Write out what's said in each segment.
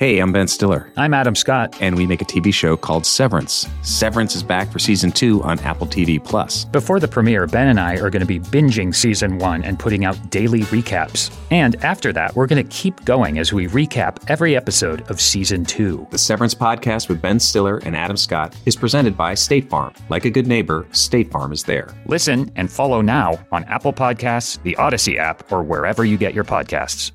Hey, I'm Ben Stiller. I'm Adam Scott. And we make a TV show called Severance. Severance is back for Season 2 on Apple TV+. Before the premiere, Ben and I are going to be binging Season 1 and putting out daily recaps. And after that, we're going to keep going as we recap every episode of Season 2. The Severance podcast with Ben Stiller and Adam Scott is presented by State Farm. Like a good neighbor, State Farm is there. Listen and follow now on Apple Podcasts, the Odyssey app, or wherever you get your podcasts.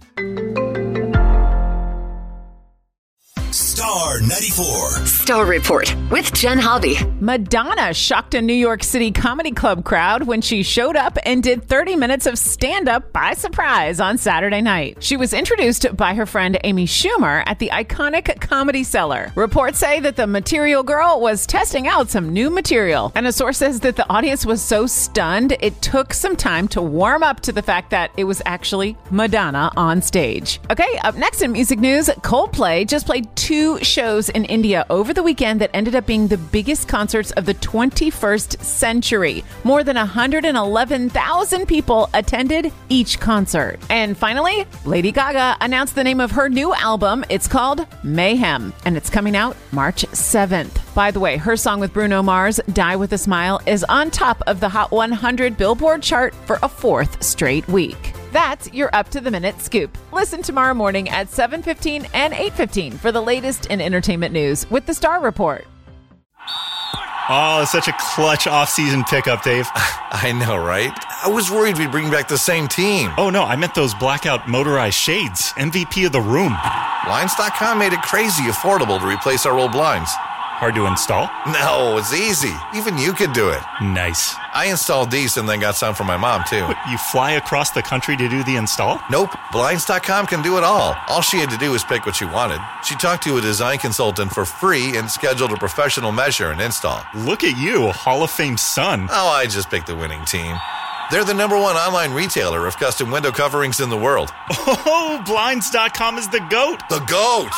Star 94. Star Report with Jen Hobby. Madonna shocked a New York City comedy club crowd when she showed up and did 30 minutes of stand-up by surprise on Saturday night. She was introduced by her friend Amy Schumer at the iconic Comedy Cellar. Reports say that the Material Girl was testing out some new material, and a source says that the audience was so stunned it took some time to warm up to the fact that it was actually Madonna on stage. Okay, up next in music news, Coldplay just played 2 shows in India over the weekend that ended up being the biggest concerts of the 21st century. More than 111,000 people attended each concert. And finally, Lady Gaga announced the name of her new album. It's called Mayhem, and it's coming out March 7th. By the way, her song with Bruno Mars, Die With a Smile, is on top of the Hot 100 Billboard chart for a 4th straight week. That's your up-to-the-minute scoop. Listen tomorrow morning at 7:15 and 8:15 for the latest in entertainment news with the Star Report. Oh, such a clutch off-season pickup, Dave. I know, right? I was worried we'd bring back the same team. Oh, no, I meant those blackout motorized shades. MVP of the room. Blinds.com made it crazy affordable to replace our old blinds. Hard to install? No, it's easy. Even you could do it. Nice. I installed these and then got some for my mom, too. What, you fly across the country to do the install? Nope. Blinds.com can do it all. All she had to do was pick what she wanted. She talked to a design consultant for free and scheduled a professional measure and install. Look at you, a Hall of Fame son. Oh, I just picked the winning team. They're the #1 online retailer of custom window coverings in the world. Oh, Blinds.com is the GOAT. The GOAT!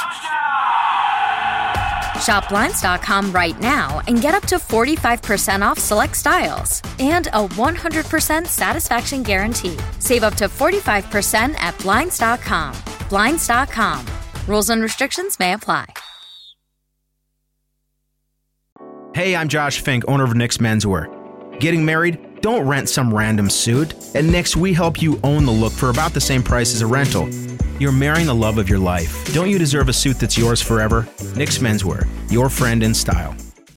Shop Blinds.com right now and get up to 45% off select styles and a 100% satisfaction guarantee. Save up to 45% at Blinds.com. Blinds.com. Rules and restrictions may apply. Hey, I'm Josh Fink, owner of Nick's Menswear. Getting married? Don't rent some random suit. At Nick's, we help you own the look for about the same price as a rental. You're marrying the love of your life. Don't you deserve a suit that's yours forever? Nick's Menswear, your friend in style.